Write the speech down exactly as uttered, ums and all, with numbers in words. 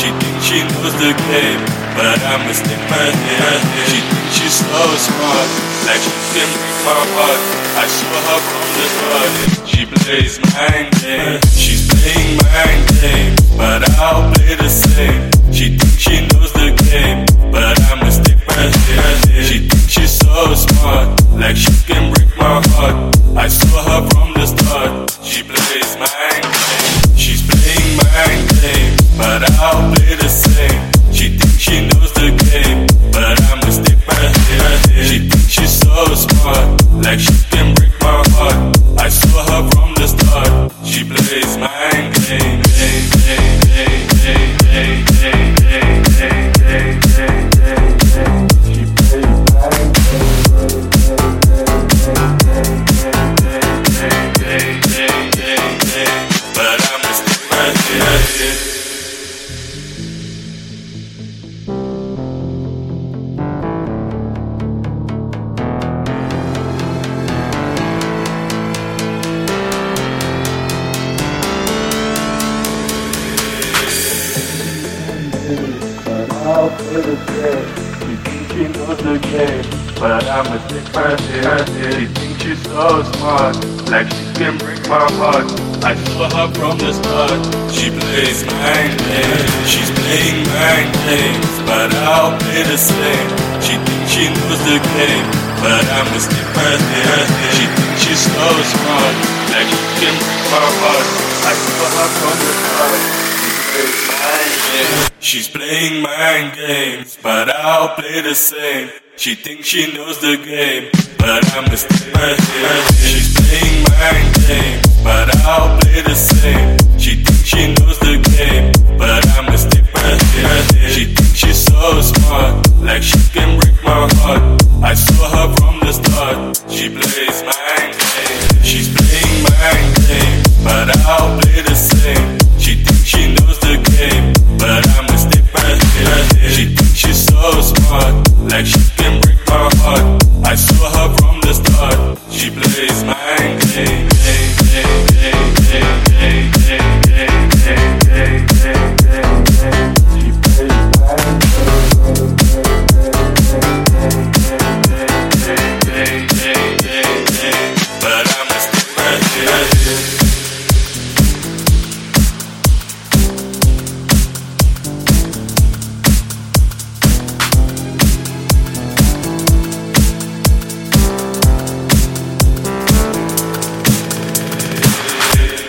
She thinks she knows the game, but I mistake her here. She thinks she's so smart, like she can break my heart. I saw her from the start. She plays mind games. She's playing mind games, but I'll play the same. She thinks she knows the game, but I mistake her here. She thinks she's so smart, like she can break my heart. I saw her from the start. She plays mind games. She's playing mind games, but I'll play the same. She thinks she knows the game, but I mistake her here. She thinks she's so smart, like she can break my heart. I saw her from the start. She plays mind games. She plays mind games, but I mistake her here. I'll play the game. She thinks she knows the game, but I mistake her here. She thinks she's so smart, like she can break my heart. I saw her from the start. She plays mind games. She's playing mind games, but I'll play the same. She thinks she knows the game, but I mistake her here. She thinks she's so smart, like she can break my heart. I saw her from the start. She's playing mind games, but I'll play the same. She thinks she knows the game, but I mistake her here. She's playing mind games, but I'll play the same. She thinks she knows the game, but I mistake